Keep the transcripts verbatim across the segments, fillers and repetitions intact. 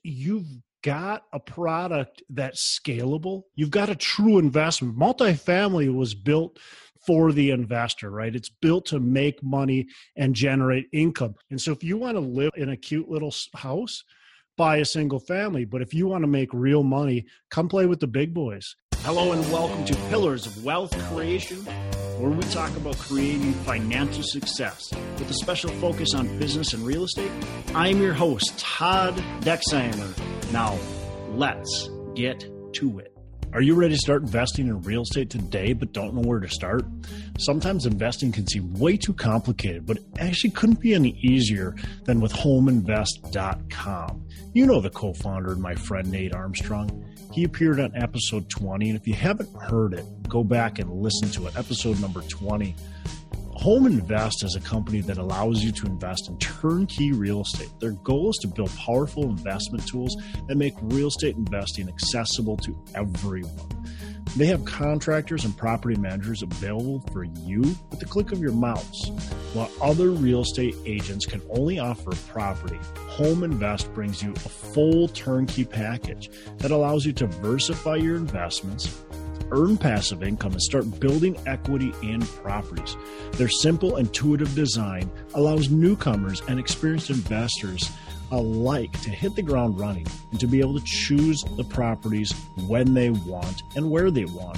you've got a product that's scalable. You've got a true investment. Multifamily was built for the investor, right? It's built to make money and generate income. And so if you want to live in a cute little house, buy a single family. But if you want to make real money, come play with the big boys. Hello and welcome to Pillars of Wealth Creation, where we talk about creating financial success with a special focus on business and real estate. I'm your host, Todd Dexheimer. Now, let's get to it. Are you ready to start investing in real estate today but don't know where to start? Sometimes investing can seem way too complicated, but it actually couldn't be any easier than with home invest dot com. You know the co-founder and my friend Nate Armstrong. He appeared on episode twenty, and if you haven't heard it, go back and listen to it, episode number twenty. Home Invest is a company that allows you to invest in turnkey real estate. Their goal is to build powerful investment tools that make real estate investing accessible to everyone. They have contractors and property managers available for you with the click of your mouse. While other real estate agents can only offer a property, Home Invest brings you a full turnkey package that allows you to diversify your investments, earn passive income, and start building equity in properties. Their simple, intuitive design allows newcomers and experienced investors alike to hit the ground running and to be able to choose the properties when they want and where they want.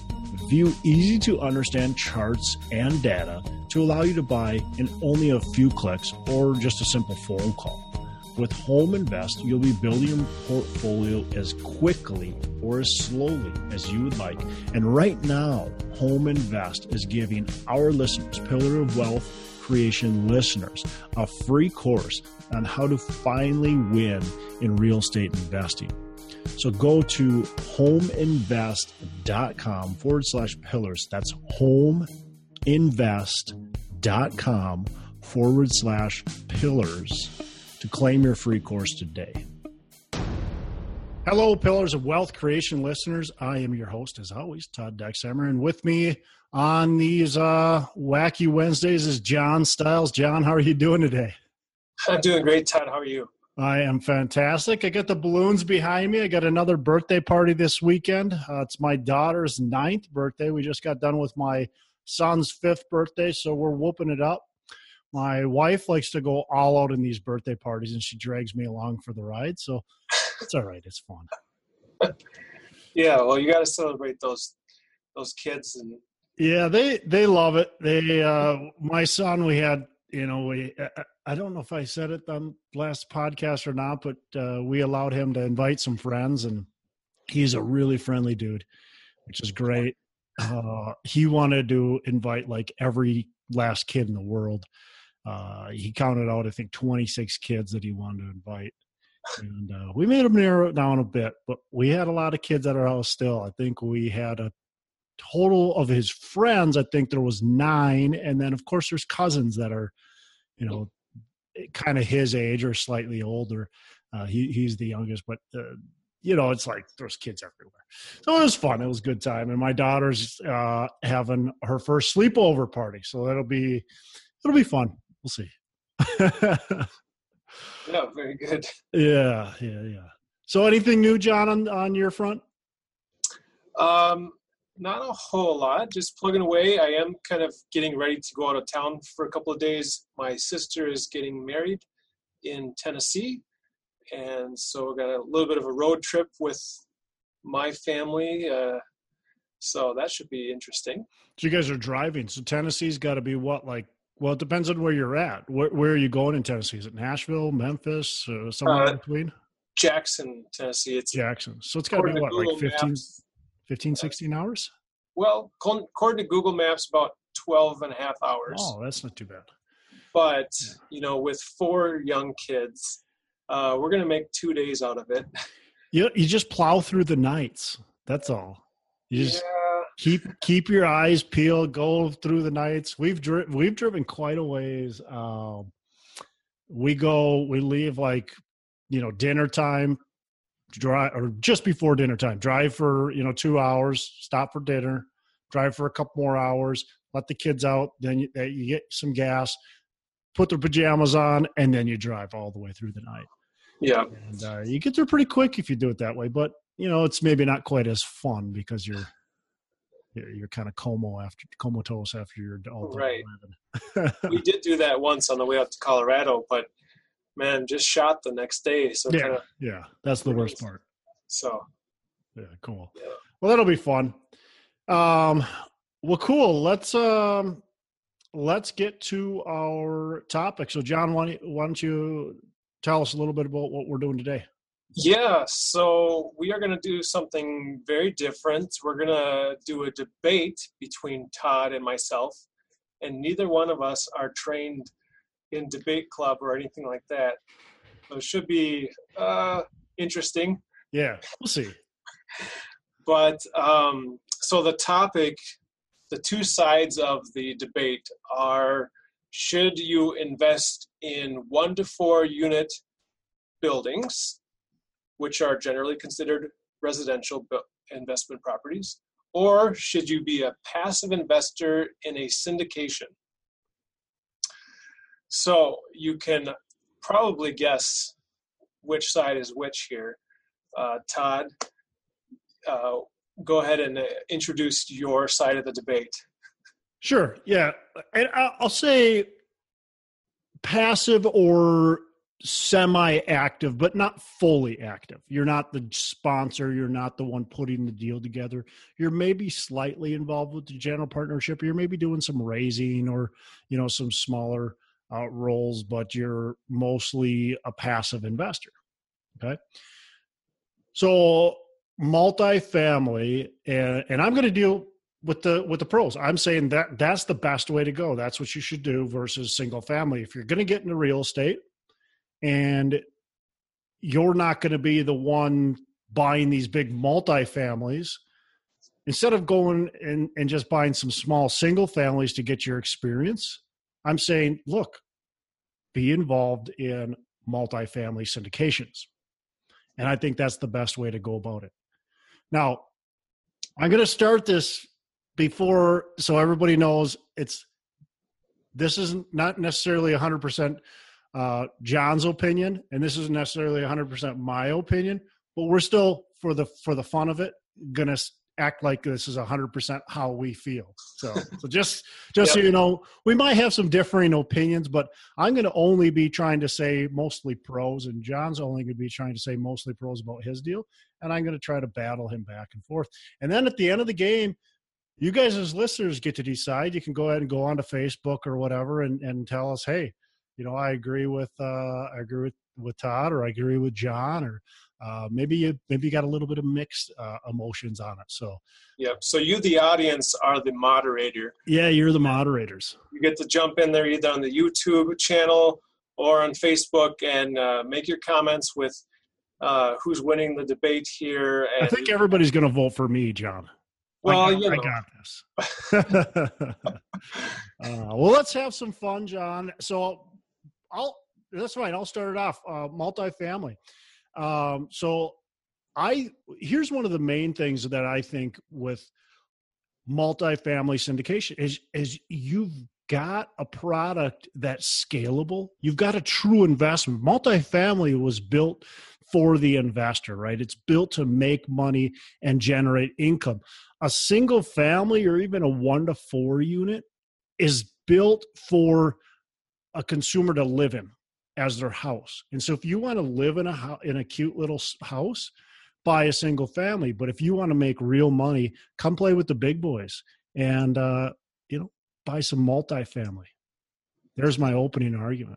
View easy to understand charts and data to allow you to buy in only a few clicks or just a simple phone call. With Home Invest, you'll be building your portfolio as quickly or as slowly as you would like. And right now, Home Invest is giving our listeners, Pillar of Wealth Creation listeners, a free course on how to finally win in real estate investing. So go to home invest dot com forward slash pillars. That's home invest dot com forward slash pillars to claim your free course today. Hello, Pillars of Wealth Creation listeners. I am your host, as always, Todd Dexheimer, and with me on these uh, wacky Wednesdays is John Stiles. John, how are you doing today? I'm doing great, Todd. How are you? I am fantastic. I got the balloons behind me. I got another birthday party this weekend. Uh, it's my daughter's ninth birthday. We just got done with my son's fifth birthday, so we're whooping it up. My wife likes to go all out in these birthday parties, and she drags me along for the ride. So it's all right. It's fun. Yeah, well, you got to celebrate those those kids. And yeah, they they love it. They uh, my son, we had, you know, we I, I don't know if I said it on last podcast or not, but uh, we allowed him to invite some friends, and he's a really friendly dude, which is great. Uh, he wanted to invite like every last kid in the world. Uh, he counted out, I think, twenty-six kids that he wanted to invite. And uh, we made him narrow it down a bit, but we had a lot of kids at our house still. I think we had a total of his friends. I think there was nine. And then, of course, there's cousins that are, you know, kind of his age or slightly older. Uh, he, he's the youngest, but, uh, you know, it's like there's kids everywhere. So it was fun. It was a good time. And my daughter's uh, having her first sleepover party. So that'll be, it'll be fun. We'll see. Yeah, very good. Yeah, yeah, yeah. So anything new, John, on, on your front? Um, not a whole lot. Just plugging away. I am kind of getting ready to go out of town for a couple of days. My sister is getting married in Tennessee. And so we got a little bit of a road trip with my family. Uh, so that should be interesting. So you guys are driving. So Tennessee's got to be what, like, well, it depends on where you're at. Where, where are you going in Tennessee? Is it Nashville, Memphis, uh, somewhere uh, in between? Jackson, Tennessee. It's Jackson. So it's got to be what, like fifteen, fifteen, sixteen hours? Well, according to Google Maps, about twelve and a half hours. Oh, that's not too bad. But, yeah. you know, with four young kids, uh, we're going to make two days out of it. You, you just plow through the nights. That's all. You just yeah. keep keep your eyes peeled, go through the nights. We've dri- we've driven quite a ways. Um, we go, we leave like, you know, dinner time, drive or just before dinner time, drive for, you know, two hours, stop for dinner, drive for a couple more hours, let the kids out, then you, you get some gas, put their pajamas on, and then you drive all the way through the night. Yeah. And uh, you get there pretty quick if you do it that way. But, you know, it's maybe not quite as fun because you're you're, you're kind of como after comatose after you're all done Right. living. We did do that once on the way out to Colorado, but man, just shot the next day. So yeah, kind of, yeah, that's the worst part. So yeah, cool. Yeah. Well, that'll be fun. Um, well, cool. Let's um, let's get to our topic. So, John, why, why don't you tell us a little bit about what we're doing today? Yeah, so we are going to do something very different. We're going to do a debate between Todd and myself, and neither one of us are trained in debate club or anything like that. So it should be uh, interesting. Yeah, we'll see. But um, so the topic, the two sides of the debate are, should you invest in one to four unit buildings, which are generally considered residential investment properties, or should you be a passive investor in a syndication? So you can probably guess which side is which here. Uh, Todd, uh, go ahead and uh, introduce your side of the debate. Sure. Yeah. And I'll say passive or semi-active, but not fully active. You're not the sponsor. You're not the one putting the deal together. You're maybe slightly involved with the general partnership. You're maybe doing some raising or, you know, some smaller uh, roles, but you're mostly a passive investor. Okay. So multifamily, and, and I'm going to deal with the with the pros. I'm saying that that's the best way to go. That's what you should do versus single family. If you're going to get into real estate, and you're not going to be the one buying these big multifamilies, instead of going and, and just buying some small single families to get your experience, I'm saying, look, be involved in multifamily syndications. And I think that's the best way to go about it. Now, I'm going to start this before, so everybody knows it's, this is not necessarily one hundred percent Uh, John's opinion, and this isn't necessarily one hundred percent my opinion, but we're still, for the for the fun of it, gonna act like this is one hundred percent how we feel. So, so just just yep. so you know, we might have some differing opinions, but I'm going to only be trying to say mostly pros, and John's only going to be trying to say mostly pros about his deal, and I'm going to try to battle him back and forth. And then at the end of the game, you guys as listeners get to decide. You can go ahead and go onto Facebook or whatever and, and tell us, hey, you know, I agree with uh, I agree with, with Todd, or I agree with John, or uh, maybe you maybe you got a little bit of mixed uh, emotions on it. So, yeah. So you, the audience, are the moderator. Yeah, you're the moderators. You get to jump in there either on the YouTube channel or on Facebook and uh, make your comments with uh, who's winning the debate here. And, I think everybody's going to vote for me, John. Well, I got, you know. I got this. uh, well, let's have some fun, John. So. I'll, that's fine. I'll start it off. Uh, multifamily. Um, so I, here's one of the main things that I think with multifamily syndication is, is you've got a product that's scalable. You've got a true investment. Multifamily was built for the investor, right? It's built to make money and generate income. A single family or even a one to four unit is built for a consumer to live in as their house. And so if you want to live in a ho- in a cute little house, buy a single family. But if you want to make real money, come play with the big boys and, uh, you know, buy some multifamily. There's my opening argument.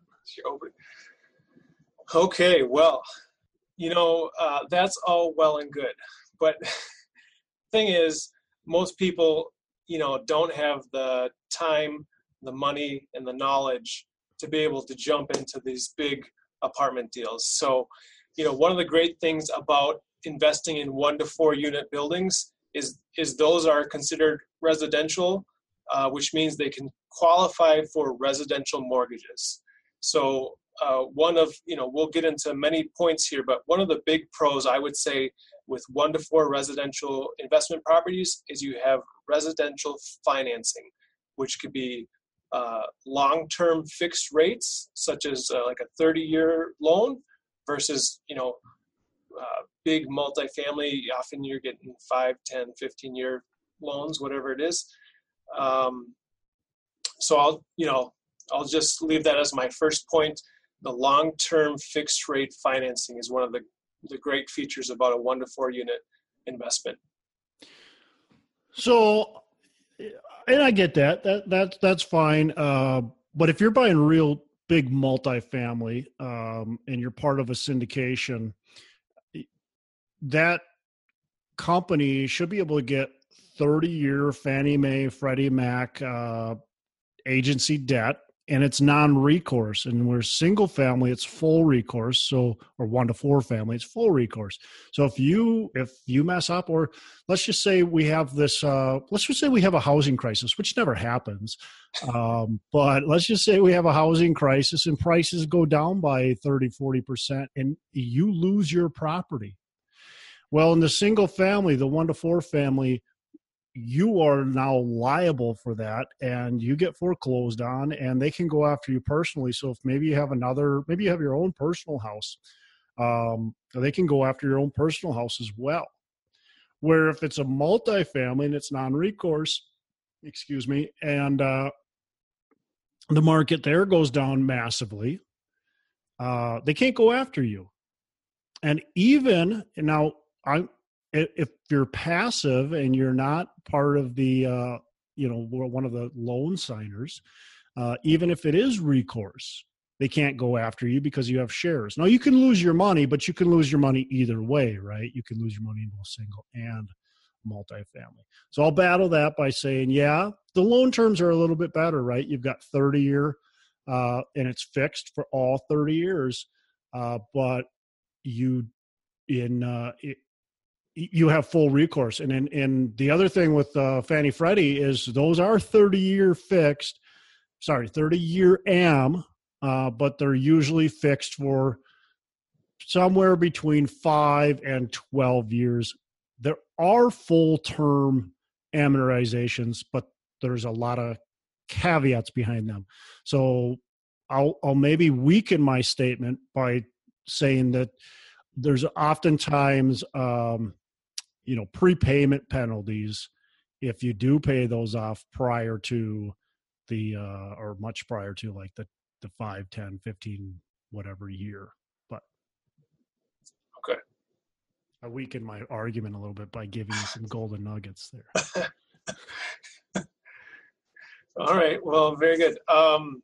Okay. Well, you know, uh, that's all well and good. But thing is, most people, you know, don't have the time, the money, and the knowledge to be able to jump into these big apartment deals. So, you know, one of the great things about investing in one to four unit buildings is, is those are considered residential, uh, which means they can qualify for residential mortgages. So uh, one of, you know, we'll get into many points here, but one of the big pros I would say with one to four residential investment properties is you have residential financing, which could be Uh, long-term fixed rates, such as uh, like a thirty-year loan, versus, you know, uh, big multifamily. Often you're getting five, ten, fifteen year loans, whatever it is. Um, so I'll, you know, I'll just leave that as my first point. The long-term fixed rate financing is one of the, the great features about a one to four unit investment. So, and I get that, that, that that's fine. Uh, but if you're buying real big multifamily, um, and you're part of a syndication, that company should be able to get thirty year Fannie Mae, Freddie Mac, uh, agency debt, and it's non-recourse. And we're single family, it's full recourse. So, or one to four family, it's full recourse. So if you, if you mess up, or let's just say we have this, uh, let's just say we have a housing crisis, which never happens. Um, but let's just say we have a housing crisis and prices go down by thirty, forty percent and you lose your property. Well, in the single family, the one to four family, you are now liable for that and you get foreclosed on and they can go after you personally. So if maybe you have another, maybe you have your own personal house, um, they can go after your own personal house as well. Where if it's a multifamily and it's non-recourse, excuse me, and uh, the market there goes down massively, uh, they can't go after you. And even now, I'm, if you're passive and you're not part of the, uh, you know, one of the loan signers, uh, even if it is recourse, they can't go after you because you have shares. Now you can lose your money, but you can lose your money either way, right? You can lose your money in both single and multifamily. So I'll battle that by saying, yeah, the loan terms are a little bit better, right? You've got thirty year, uh, and it's fixed for all thirty years. Uh, but you, in, uh, it, you have full recourse. And in, and the other thing with uh, Fannie Freddie is those are thirty year fixed, sorry, thirty year A M, uh, but they're usually fixed for somewhere between five and twelve years. There are full term amortizations, but there's a lot of caveats behind them. So I'll, I'll maybe weaken my statement by saying that there's oftentimes, um, you know, prepayment penalties if you do pay those off prior to the, uh, or much prior to like the, the five, ten, fifteen, whatever year. But okay, I weakened my argument a little bit by giving you some golden nuggets there. All right. Well, very good. Um,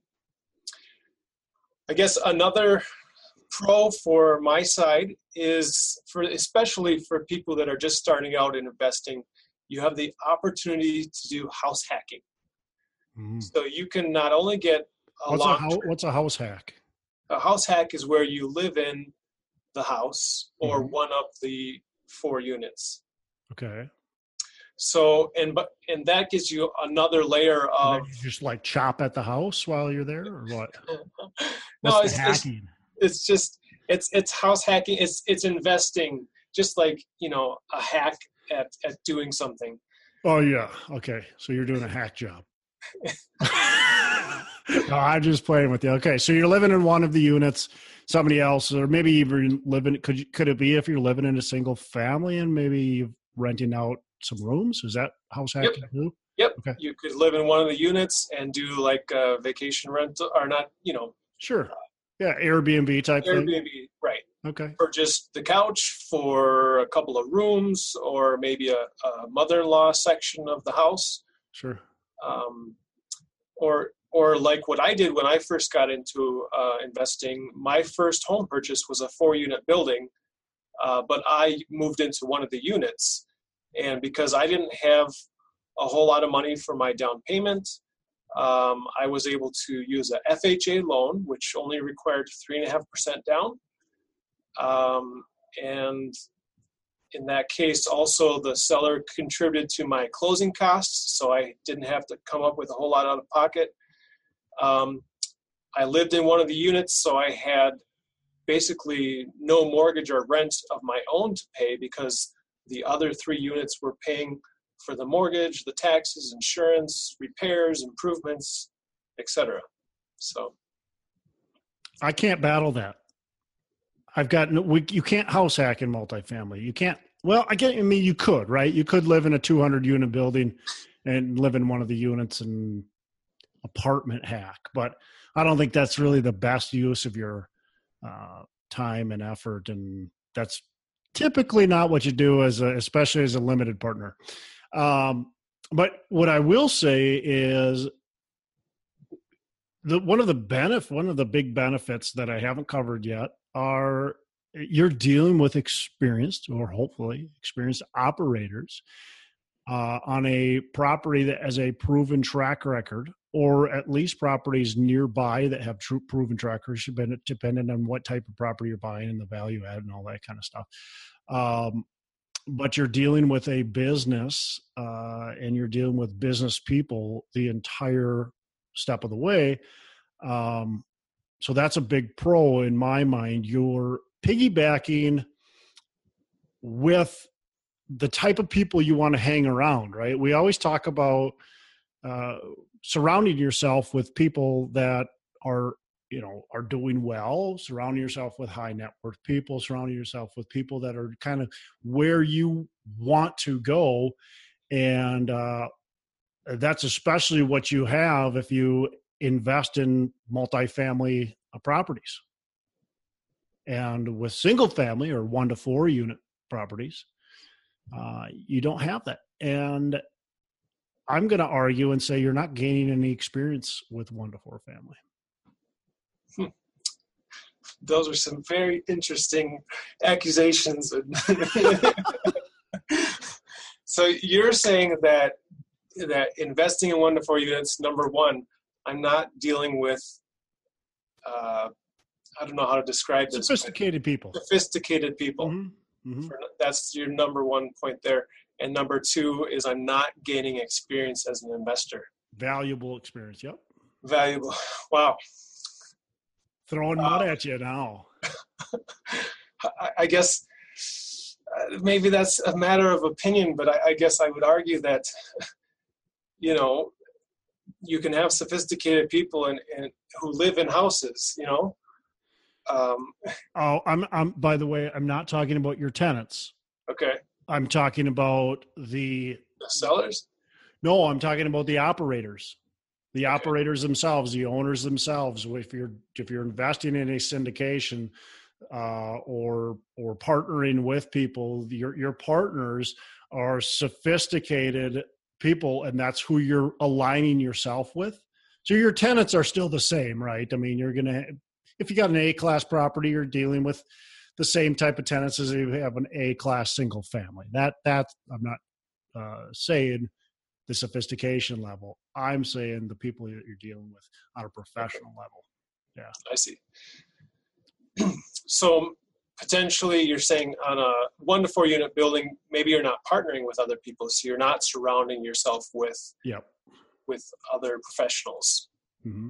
I guess another pro for my side is for, especially for people that are just starting out in investing, you have the opportunity to do house hacking. Mm. So you can not only get a what's, long a house, what's a house hack? A house hack is where you live in the house or mm-hmm. one of the four units. Okay. So, and, but, and that gives you another layer of. You just like chop at the house while you're there or what? No, it's hacking. It's, it's just, it's, it's house hacking. It's, it's investing just like, you know, a hack at, at doing something. Oh yeah. Okay. So you're doing a hack job. No, I'm just playing with you. Okay. So you're living in one of the units, somebody else, or maybe even living, could you, could it be if you're living in a single family and maybe renting out some rooms? Is that house hacking yep. too? Yep. Okay. You could live in one of the units and do like a vacation rental or not, you know. Sure. Yeah. Airbnb type Airbnb, thing. Airbnb, right. Okay. For just the couch, for a couple of rooms, or maybe a, a mother-in-law section of the house. Sure. Um, or, or like what I did when I first got into uh, investing, my first home purchase was a four-unit building, uh, but I moved into one of the units. And because I didn't have a whole lot of money for my down payment, um, I was able to use a F H A loan, which only required three and a half percent down. Um, and in that case, also the seller contributed to my closing costs, so I didn't have to come up with a whole lot out of pocket. Um, I lived in one of the units, so I had basically no mortgage or rent of my own to pay because the other three units were paying for the mortgage, the taxes, insurance, repairs, improvements, et cetera. So I can't battle that. I've got no, we, you can't house hack in multifamily. You can't. Well, I get. I mean, you could, right? You could live in a two hundred unit building and live in one of the units and apartment hack, but I don't think that's really the best use of your uh, time and effort, and that's typically not what you do as a, especially as a limited partner. Um, but what I will say is the one of the benefit, one of the big benefits that I haven't covered yet are you're dealing with experienced or hopefully experienced operators uh, on a property that has a proven track record, or at least properties nearby that have true proven track records, depending on what type of property you're buying and the value add and all that kind of stuff. Um, but you're dealing with a business uh, and you're dealing with business people the entire step of the way. Um, so that's a big pro in my mind. You're piggybacking with the type of people you want to hang around, right? We always talk about uh, surrounding yourself with people that are, you know, are doing well, surrounding yourself with high net worth people, surrounding yourself with people that are kind of where you want to go. And uh, that's especially what you have if you invest in multifamily uh, properties. And with single family or one to four unit properties, uh, you don't have that. And I'm going to argue and say you're not gaining any experience with one to four family. Hmm. Those are some very interesting accusations. So you're saying that that investing in one to four units, number one, I'm not dealing with, uh, I don't know how to describe this. Sophisticated people. Sophisticated people. Mm-hmm. Mm-hmm. For, that's your number one point there. And number two is I'm not gaining experience as an investor. Valuable experience, yep. Valuable. Wow. Throwing mud um, at you now. I, I guess uh, maybe that's a matter of opinion, but I, I guess I would argue that, you know, you can have sophisticated people and who live in houses, you know. Um, oh, I'm, I'm, by the way, I'm not talking about your tenants. Okay. I'm talking about the, the sellers. No, I'm talking about the operators, the okay. operators themselves, the owners themselves. If you're, if you're investing in a syndication uh, or, or partnering with people, your, your partners are sophisticated people, and that's who you're aligning yourself with. So your tenants are still the same, right? I mean, you're going to, if you got an A-class property, you're dealing with the same type of tenants as if you have an A-class single family. That, that I'm not uh, saying the sophistication level. I'm saying the people that you're dealing with on a professional level. Yeah. I see. So potentially you're saying on a one to four unit building, maybe you're not partnering with other people. So you're not surrounding yourself with, yep. with other professionals. Mm-hmm.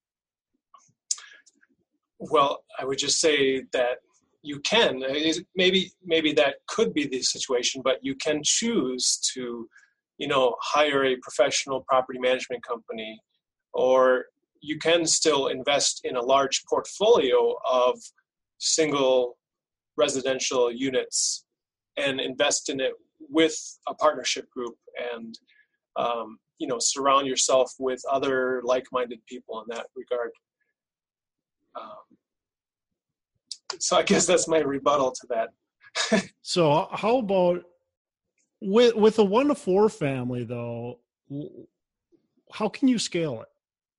Well, I would just say that you can, maybe, maybe that could be the situation, but you can choose to, you know, hire a professional property management company, or you can still invest in a large portfolio of single residential units and invest in it with a partnership group and, um, you know, surround yourself with other like-minded people in that regard. Um, so I guess that's my rebuttal to that. So how about with, with a one to four family though, how can you scale it?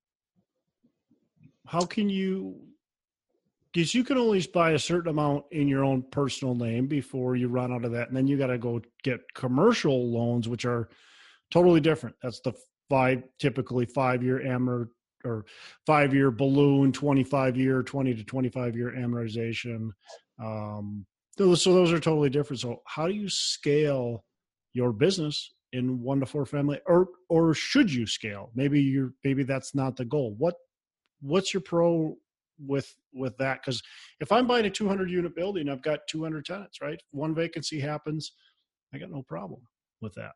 How can you, because you can only buy a certain amount in your own personal name before you run out of that. And then you got to go get commercial loans, which are totally different. That's the five, typically five-year amort or five-year balloon, twenty-five year, twenty to twenty-five year amortization. Um, so, so those are totally different. So how do you scale your business in one to four family, or, or should you scale? Maybe you're, maybe that's not the goal. What, what's your pro with, with that? Cause if I'm buying a two hundred unit building, I've got two hundred tenants, right? One vacancy happens. I got no problem with that.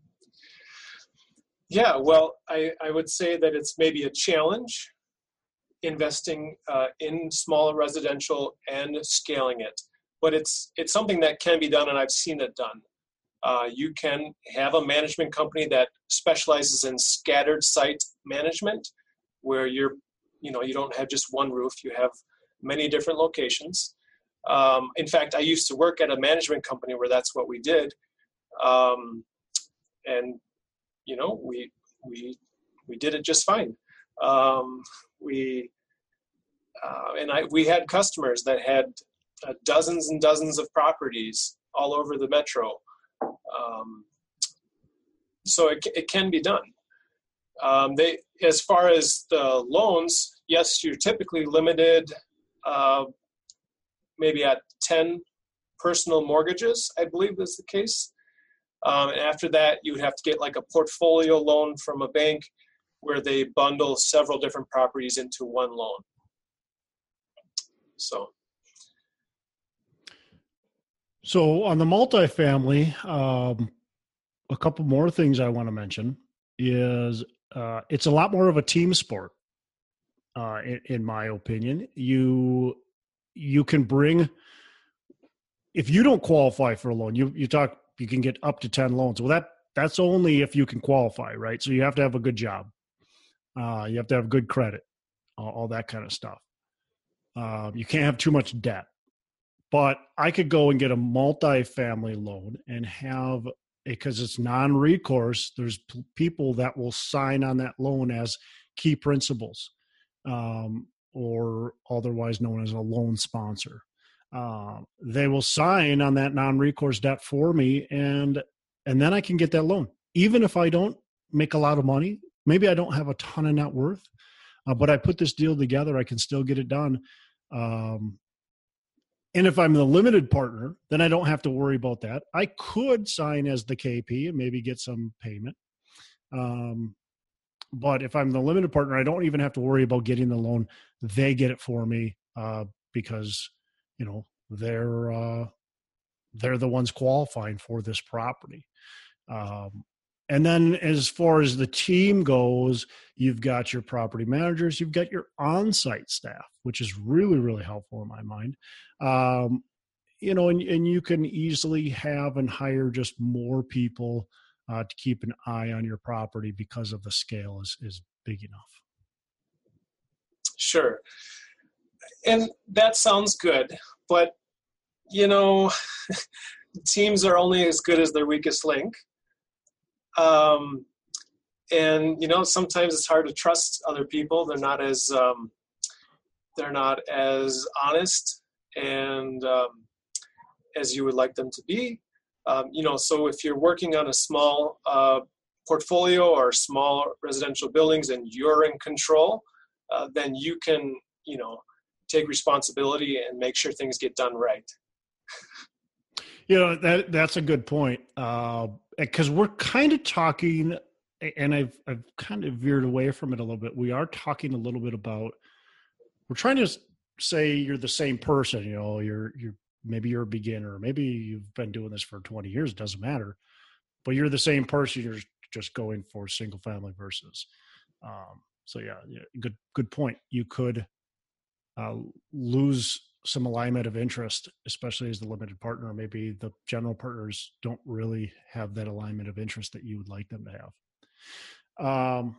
Yeah, well, I, I would say that it's maybe a challenge investing uh, in smaller residential and scaling it. But it's it's something that can be done, and I've seen it done. Uh, you can have a management company that specializes in scattered site management, where you're, you know, you don't have just one roof, you have many different locations. Um, in fact, I used to work at a management company where that's what we did. Um, and, you know, we, we, we did it just fine. Um, we, uh, and I, we had customers that had uh, dozens and dozens of properties all over the metro. Um, so it, it can be done. Um, they, as far as the loans, yes, you're typically limited, uh, maybe at ten personal mortgages, I believe is the case. Um, and after that, you would have to get like a portfolio loan from a bank where they bundle several different properties into one loan. So. So on the multifamily, um, a couple more things I want to mention is uh, it's a lot more of a team sport, uh, in, in my opinion. You you can bring, if you don't qualify for a loan, you you talk you can get up to ten loans. Well, that that's only if you can qualify, right? So you have to have a good job, uh, you have to have good credit, all, all that kind of stuff. Uh, you can't have too much debt. But I could go and get a multifamily loan and have, because it's non-recourse, there's p- people that will sign on that loan as key principals, um, or otherwise known as a loan sponsor. Uh, they will sign on that non-recourse debt for me, and and then I can get that loan. Even if I don't make a lot of money, maybe I don't have a ton of net worth, uh, but I put this deal together, I can still get it done. Um, And if I'm the limited partner, then I don't have to worry about that. I could sign as the K P and maybe get some payment. Um, but if I'm the limited partner, I don't even have to worry about getting the loan. They get it for me uh, because, you know, they're uh, they're the ones qualifying for this property. Um, and then as far as the team goes, you've got your property managers, you've got your on-site staff, which is really, really helpful in my mind. Um, you know, and, and you can easily have and hire just more people uh, to keep an eye on your property because of the scale is, is big enough. Sure. And that sounds good, but, you know, teams are only as good as their weakest link. Um, and, you know, sometimes it's hard to trust other people. They're not as, um, they're not as honest and um, as you would like them to be. Um, you know, so if you're working on a small uh, portfolio or small residential buildings and you're in control, uh, then you can, you know, take responsibility and make sure things get done right. You know, that that's a good point. Uh, because we're kind of talking, and I've I've kind of veered away from it a little bit. We are talking a little bit about, we're trying to say you're the same person. You know, you're you're maybe you're a beginner, maybe you've been doing this for twenty years. It doesn't matter, but you're the same person. You're just going for single family versus. Um, so yeah, yeah, good good point. You could uh, lose some alignment of interest, especially as the limited partner. Maybe the general partners don't really have that alignment of interest that you would like them to have. Um,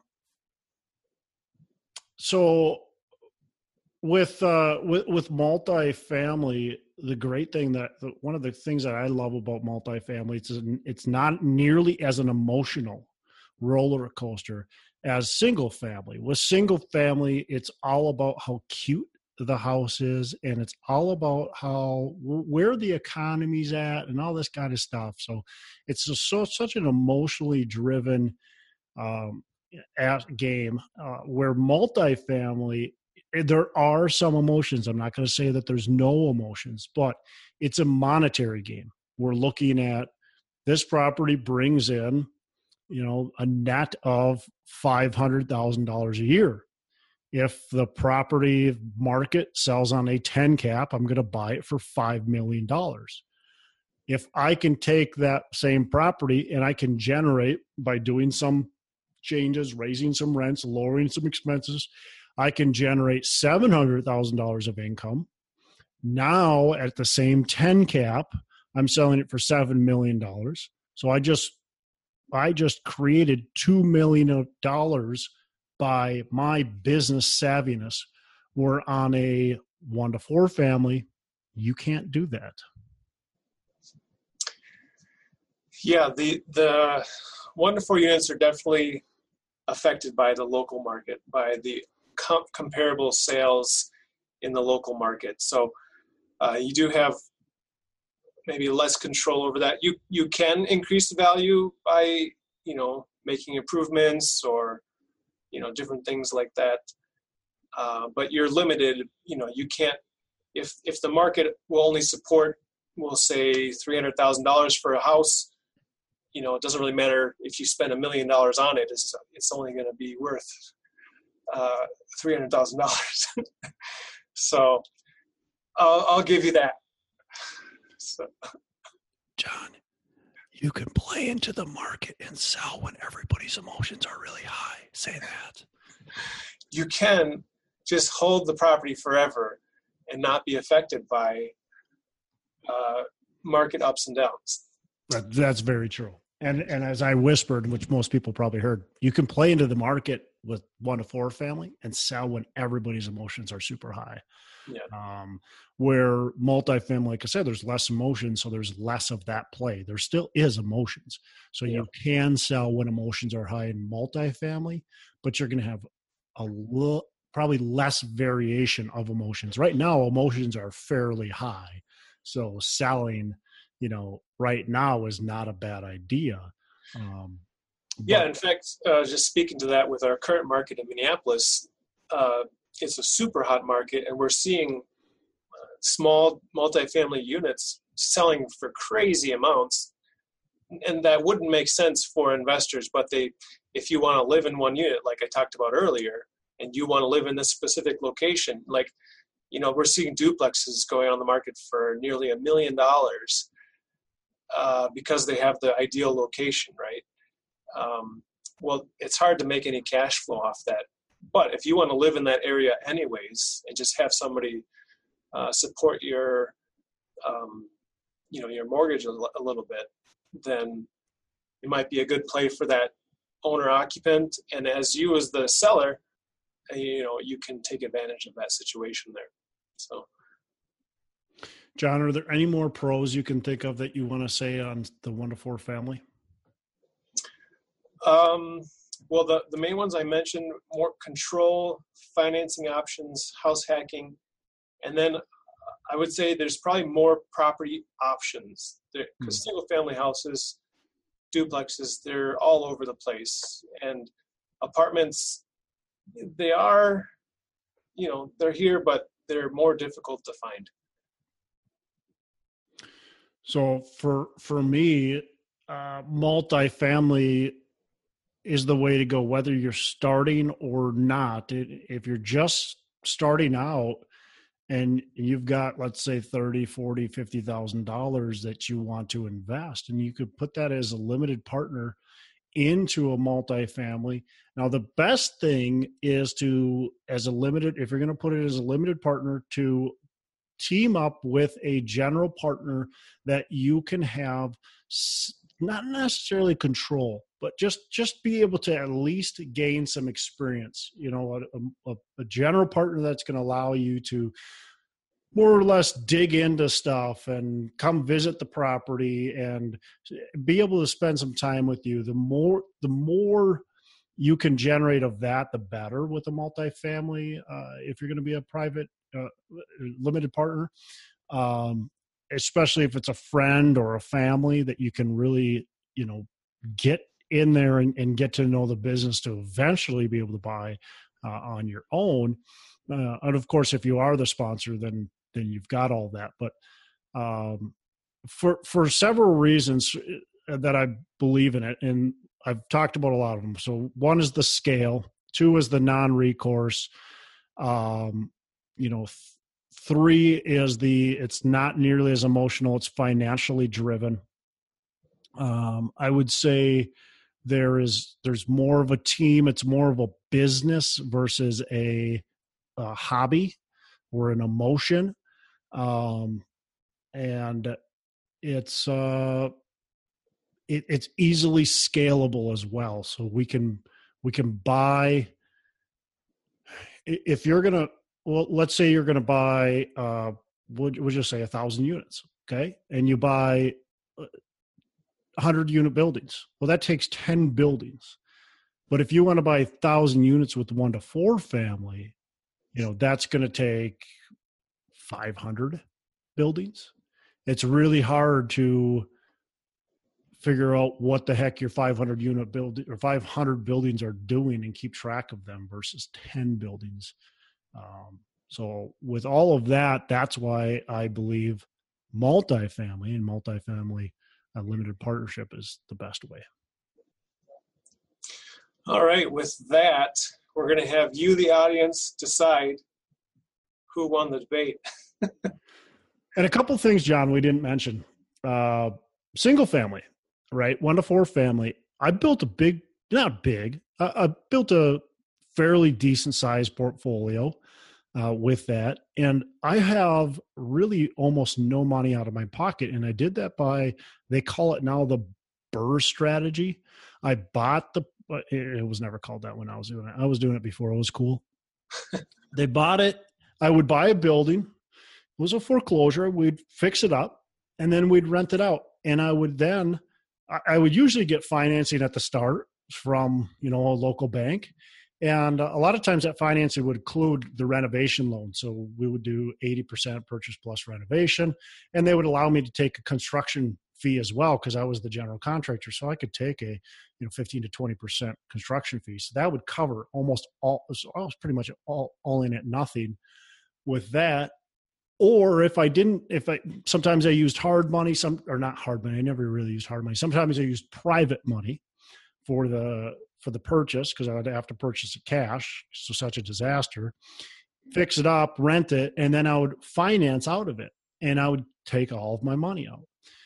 so with, uh, with, with multifamily, the great thing that the, one of the things that I love about multifamily, it's, it's not nearly as an emotional roller coaster as single family. With single family, it's all about how cute the house is, and it's all about how where the economy's at and all this kind of stuff. So it's a, so such an emotionally driven um, game uh, where multifamily, there are some emotions. I'm not going to say that there's no emotions, but it's a monetary game. We're looking at this property brings in, you know, a net of five hundred thousand dollars a year. If the property market sells on a ten cap, I'm going to buy it for five million dollars. If I can take that same property and I can generate by doing some changes, raising some rents, lowering some expenses, I can generate seven hundred thousand dollars of income. Now at the same ten cap, I'm selling it for seven million dollars. So I just, I just created two million dollars by my business savviness. We're on a one to four family. You can't do that. Yeah, the the one to four units are definitely affected by the local market, by the com- comparable sales in the local market. So uh, you do have maybe less control over that. You you can increase the value by, you know, making improvements or, you know, different things like that. Uh, but you're limited. You know, you can't. If if the market will only support, we'll say three hundred thousand dollars for a house. You know, it doesn't really matter if you spend a million dollars on it. It's it's only going to be worth uh, three hundred thousand dollars. So I'll I'll give you that. So. John, you can play into the market and sell when everybody's emotions are really high. Say that. You can just hold the property forever and not be affected by uh, market ups and downs. That, that's very true. And and as I whispered, which most people probably heard, you can play into the market with one to four family and sell when everybody's emotions are super high. Yeah. Um, where multifamily, like I said, there's less emotion, so there's less of that play. There still is emotions. So yeah. You can sell when emotions are high in multifamily, but you're going to have a little, probably less variation of emotions. Right now, emotions are fairly high. So selling, you know, right now is not a bad idea. Um, yeah, in fact, uh, just speaking to that with our current market in Minneapolis, uh, it's a super hot market, and we're seeing uh, small multifamily units selling for crazy amounts. And that wouldn't make sense for investors, but they, if you want to live in one unit, like I talked about earlier, and you want to live in this specific location, like, you know, we're seeing duplexes going on the market for nearly a million dollars uh, because they have the ideal location, right? Um, well, it's hard to make any cash flow off that. But if you want to live in that area anyways and just have somebody uh, support your, um, you know, your mortgage a, l- a little bit, then it might be a good play for that owner occupant. And as you as the seller, you know, you can take advantage of that situation there. So, John, are there any more pros you can think of that you want to say on the one to four family? Um, well, the, the main ones I mentioned: more control, financing options, house hacking, and then I would say there's probably more property options because mm-hmm. single family houses, duplexes, they're all over the place, and apartments, they are, you know, they're here, but they're more difficult to find. So for for me, uh, multifamily is the way to go, whether you're starting or not. It, if you're just starting out and you've got, let's say, thirty, forty, fifty thousand dollars that you want to invest, and you could put that as a limited partner into a multifamily. Now, the best thing is to, as a limited, if you're going to put it as a limited partner, to team up with a general partner that you can have not necessarily control, but just just be able to at least gain some experience. You know, a, a, a general partner that's going to allow you to more or less dig into stuff and come visit the property and be able to spend some time with you. The more the more you can generate of that, the better with a multifamily. Uh, if you're going to be a private uh, limited partner, um, especially if it's a friend or a family that you can really, you know, get in there and, and get to know the business to eventually be able to buy uh, on your own. Uh, and of course, if you are the sponsor, then then you've got all that. But um, for for several reasons that I believe in it, and I've talked about a lot of them. So one is the scale, two is the non-recourse, um, you know, th- three is the it's not nearly as emotional, it's financially driven. Um, I would say there is there's more of a team, it's more of a business versus a, a hobby or an emotion. Um, and it's, uh, it, it's easily scalable as well. So we can, we can buy, if you're going to, well, let's say you're going to buy, uh, we'll, we'll just say a thousand units. Okay. And you buy one hundred unit buildings. Well, that takes ten buildings. But if you want to buy a thousand units with one to four family, you know, that's going to take five hundred buildings. It's really hard to figure out what the heck your five hundred unit building or five hundred buildings are doing and keep track of them versus ten buildings. Um, so with all of that, that's why I believe multifamily and multifamily uh, limited partnership is the best way. All right. With that, we're going to have you, the audience, decide who won the debate. And a couple things, John, we didn't mention. Uh, single family, right? One to four family. I built a big, not big, I, I built a fairly decent sized portfolio uh, with that. And I have really almost no money out of my pocket. And I did that by, they call it now the BRRRR strategy. I bought the, it was never called that when I was doing it. I was doing it before it was cool. They bought it. I would buy a building. It was a foreclosure. We'd fix it up and then we'd rent it out. And I would then, I would usually get financing at the start from, you know, a local bank. And a lot of times that financing would include the renovation loan. So we would do eighty percent purchase plus renovation. And they would allow me to take a construction fee as well because I was the general contractor. So I could take a, you know, fifteen to twenty percent construction fee. So that would cover almost all, so I was pretty much all, all in at nothing with that. Or if I didn't, if I, sometimes I used hard money, some, or not hard money. I never really used hard money. Sometimes I used private money for the, for the purchase because I would have to purchase it cash. So such a disaster, fix it up, rent it, and then I would finance out of it and I would take all of my money out.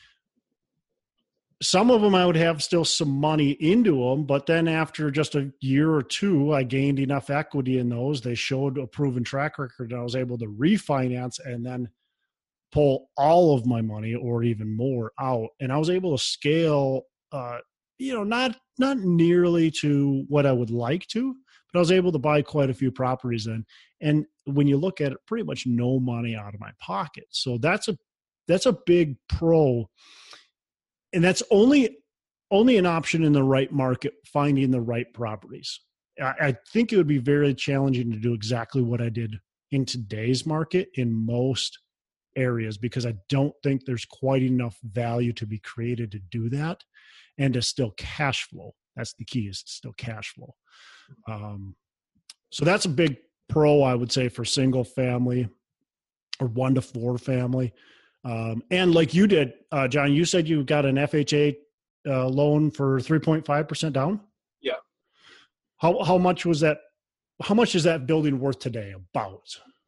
Some of them I would have still some money into them, but then after just a year or two, I gained enough equity in those. They showed a proven track record and I was able to refinance and then pull all of my money or even more out. And I was able to scale, uh, you know, not, not nearly to what I would like to, but I was able to buy quite a few properties then. And when you look at it, pretty much no money out of my pocket. So that's a, that's a big pro. And that's only only an option in the right market, finding the right properties. I, I think it would be very challenging to do exactly what I did in today's market in most areas because I don't think there's quite enough value to be created to do that and to still cash flow. That's the key, is to still cash flow. Um, so that's a big pro, I would say, for single family or one to four family. Um, and like you did, uh, John, you said you got an F H A uh, loan for three point five percent down. Yeah. How how much was that? How much is that building worth today? About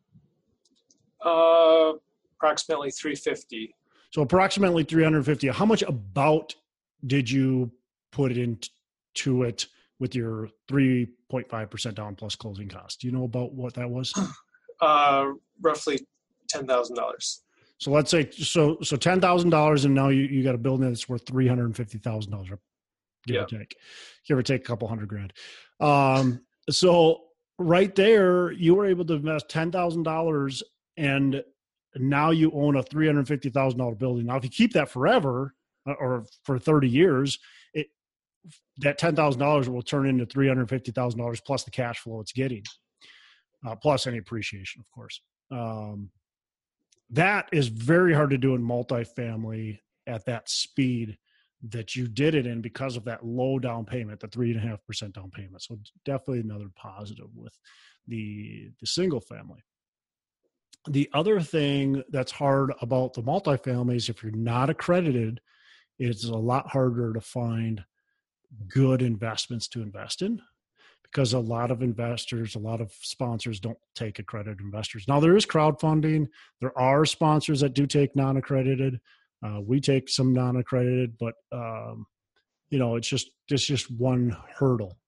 uh, approximately three fifty. So approximately three hundred fifty. How much about did you put into it with your three point five percent down plus closing costs? Do you know about what that was? Uh, roughly ten thousand dollars. So let's say, so, so ten thousand dollars and now you, you got a building that's worth three hundred fifty thousand dollars, give yeah. or take, give or take a couple hundred grand. Um, so right there, you were able to invest ten thousand dollars and now you own a three hundred fifty thousand dollars building. Now, if you keep that forever or for thirty years, it, that ten thousand dollars will turn into three hundred fifty thousand dollars plus the cash flow it's getting, uh, plus any appreciation, of course. Um, That is very hard to do in multifamily at that speed that you did it in because of that low down payment, the three and a half percent down payment. So definitely another positive with the, the single family. The other thing that's hard about the multifamily is if you're not accredited, it's a lot harder to find good investments to invest in. Because a lot of investors, a lot of sponsors don't take accredited investors. Now, there is crowdfunding. There are sponsors that do take non-accredited. Uh, we take some non-accredited, but um, you know, it's just it's just one hurdle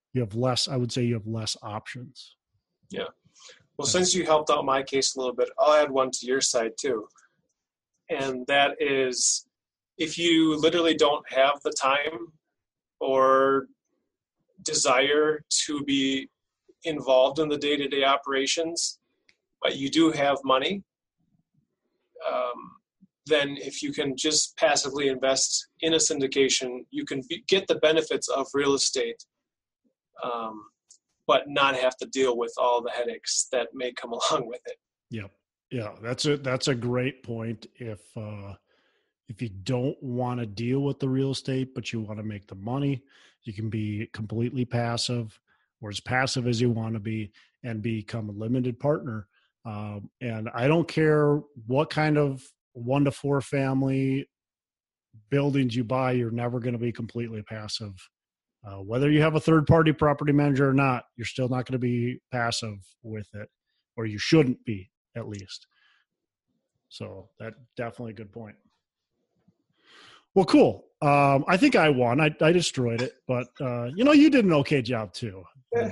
you have less, I would say you have less options. Yeah. Well, since you helped out my case a little bit, I'll add one to your side too. And that is, if you literally don't have the time or desire to be involved in the day-to-day operations, but you do have money, um, then if you can just passively invest in a syndication, you can be, get the benefits of real estate, um, but not have to deal with all the headaches that may come along with it. Yep. Yeah, that's a that's a great point. If uh, if you don't want to deal with the real estate, but you want to make the money, you can be completely passive, or as passive as you want to be, and become a limited partner. Um, and I don't care what kind of one to four family buildings you buy, you're never going to be completely passive. Uh, whether you have a third party property manager or not, you're still not going to be passive with it, or you shouldn't be at least. So that definitely a good point. Well, cool. Um, I think I won. I, I destroyed it, but uh, you know, you did an okay job too. Yeah.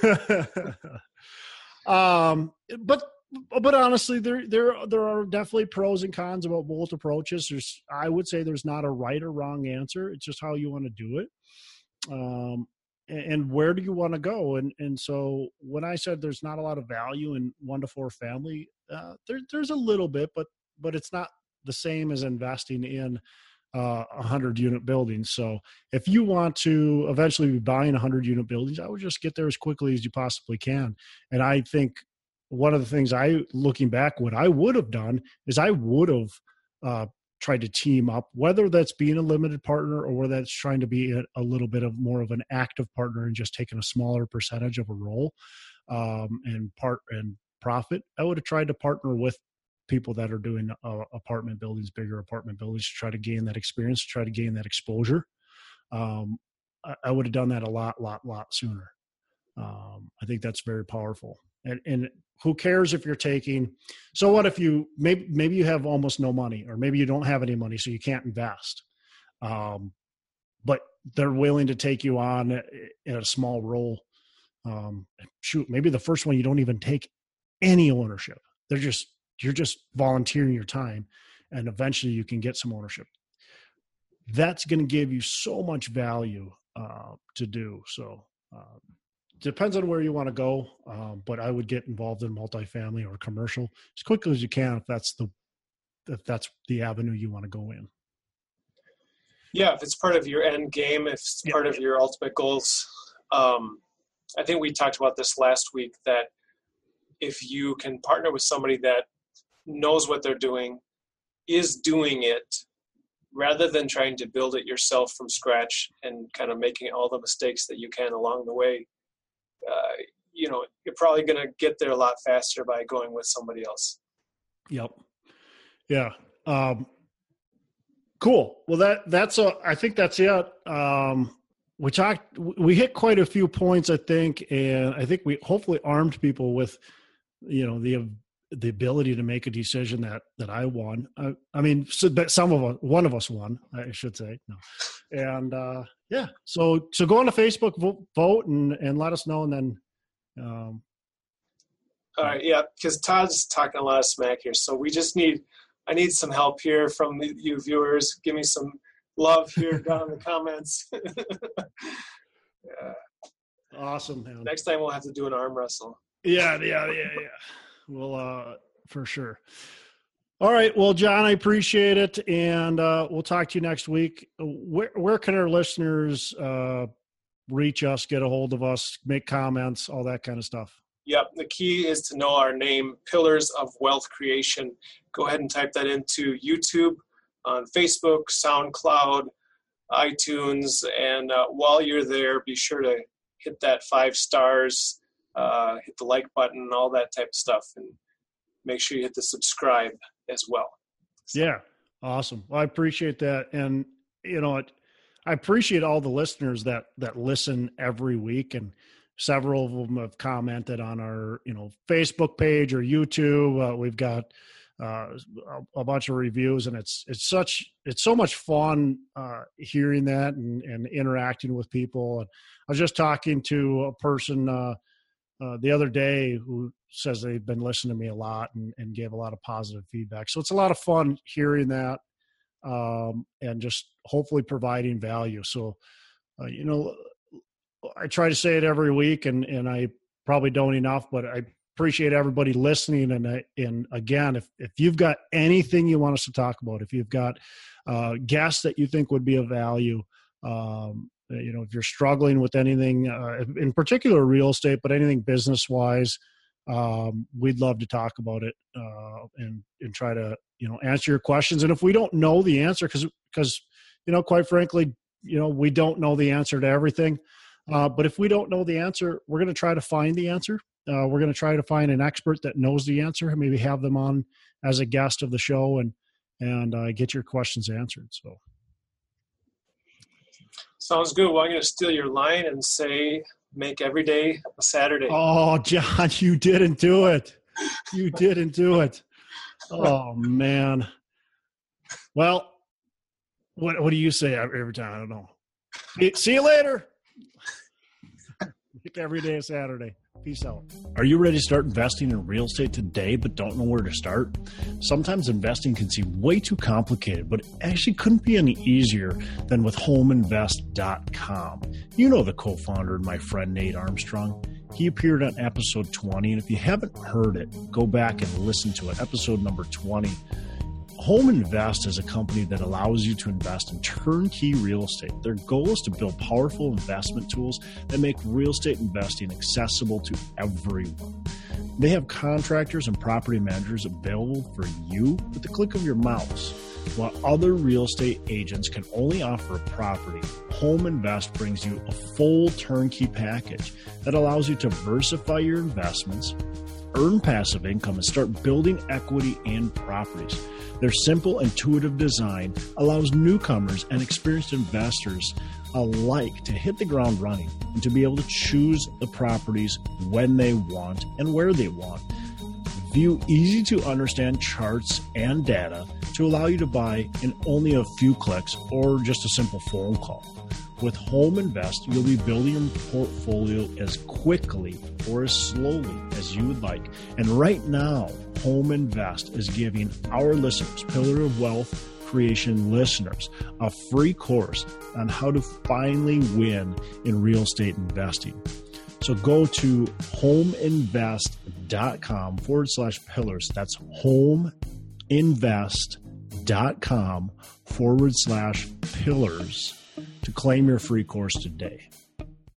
um, but but honestly, there there there are definitely pros and cons about both approaches. There's, I would say, there's not a right or wrong answer. It's just how you want to do it, um, and, and where do you want to go. And and so when I said there's not a lot of value in one to four family, uh, there there's a little bit, but but it's not the same as investing in uh, a hundred unit buildings. So if you want to eventually be buying a hundred unit buildings, I would just get there as quickly as you possibly can. And I think one of the things I, looking back, what I would have done is I would have uh, tried to team up, whether that's being a limited partner or whether that's trying to be a, a little bit of more of an active partner and just taking a smaller percentage of a role um, and part and profit. I would have tried to partner with people that are doing uh, apartment buildings, bigger apartment buildings, to try to gain that experience, to try to gain that exposure. Um, I, I would have done that a lot, lot, lot sooner. Um, I think that's very powerful. And, and who cares if you're taking, so what if you, maybe, maybe you have almost no money, or maybe you don't have any money, so you can't invest. Um, but they're willing to take you on in a small role. Um, shoot, maybe the first one, you don't even take any ownership. They're just, you're just volunteering your time, and eventually you can get some ownership. That's going to give you so much value uh, to do. So, um, depends on where you want to go, um, but I would get involved in multifamily or commercial as quickly as you can if that's the if that's the avenue you want to go in. Yeah, if it's part of your end game, if it's Yeah. part of your ultimate goals. Um, I think we talked about this last week, that if you can partner with somebody that knows what they're doing, is doing it, rather than trying to build it yourself from scratch and kind of making all the mistakes that you can along the way, Uh, you know, you're probably going to get there a lot faster by going with somebody else. Yep. Yeah. Um, cool. Well, that, that's a, I think that's it. Um, we talked, we hit quite a few points, I think, and I think we hopefully armed people with, you know, the, the ability to make a decision that, that I won. I, I mean, so, but some of us, one of us won, I should say. No. And, uh, yeah. So, so go on to Facebook, vote, vote and, and let us know. And then, um, All right. Yeah. Because Todd's talking a lot of smack here. So we just need, I need some help here from the, you viewers. Give me some love here down in the comments. Yeah. Awesome, man. Next time we'll have to do an arm wrestle. Yeah. Yeah. Yeah. Yeah. Well, uh, for sure. All right. Well, John, I appreciate it. And uh, we'll talk to you next week. Where, where can our listeners uh, reach us, get a hold of us, make comments, all that kind of stuff? Yep. The key is to know our name, Pillars of Wealth Creation. Go ahead and type that into YouTube, on Facebook, SoundCloud, iTunes. And uh, while you're there, be sure to hit that five stars, uh, hit the like button, all that type of stuff. And make sure you hit the subscribe as well. So. Yeah. Awesome. Well, I appreciate that. And, you know, it, I appreciate all the listeners that, that listen every week, and several of them have commented on our, you know, Facebook page or YouTube. Uh, we've got uh, a, a bunch of reviews, and it's it's such it's so much fun uh, hearing that and, and interacting with people. And I was just talking to a person uh, uh, the other day who says they've been listening to me a lot and, and gave a lot of positive feedback. So it's a lot of fun hearing that um, and just hopefully providing value. So, uh, you know, I try to say it every week, and, and I probably don't enough, but I appreciate everybody listening. And, I, and again, if, if you've got anything you want us to talk about, if you've got uh, guests that you think would be of value, um, you know, if you're struggling with anything, uh, in particular real estate, but anything business-wise, um, we'd love to talk about it uh, and and try to, you know, answer your questions. And if we don't know the answer, because because you know, quite frankly, you know, we don't know the answer to everything. Uh, but if we don't know the answer, we're going to try to find the answer. Uh, we're going to try to find an expert that knows the answer, and maybe have them on as a guest of the show and and uh, get your questions answered. So. Sounds good. Well, I'm going to steal your line and say, make every day a Saturday. Oh, John, you didn't do it. You didn't do it. Oh, man. Well, what what do you say every time? I don't know. See you later. Make every day a Saturday. Peace out. Are you ready to start investing in real estate today but don't know where to start? Sometimes investing can seem way too complicated, but it actually couldn't be any easier than with home invest dot com. You know the co-founder and my friend Nate Armstrong. He appeared on episode twenty, and if you haven't heard it, go back and listen to it, episode number twenty. Home Invest is a company that allows you to invest in turnkey real estate. Their goal is to build powerful investment tools that make real estate investing accessible to everyone. They have contractors and property managers available for you with the click of your mouse. While other real estate agents can only offer a property, Home Invest brings you a full turnkey package that allows you to diversify your investments, earn passive income, and start building equity in properties. Their simple, intuitive design allows newcomers and experienced investors alike to hit the ground running and to be able to choose the properties when they want and where they want. View easy-to-understand charts and data to allow you to buy in only a few clicks or just a simple phone call. With Home Invest, you'll be building your portfolio as quickly or as slowly as you would like. And right now, Home Invest is giving our listeners, Pillar of Wealth Creation listeners, a free course on how to finally win in real estate investing. So go to homeinvest.com forward slash pillars. That's homeinvest.com forward slash pillars to claim your free course today.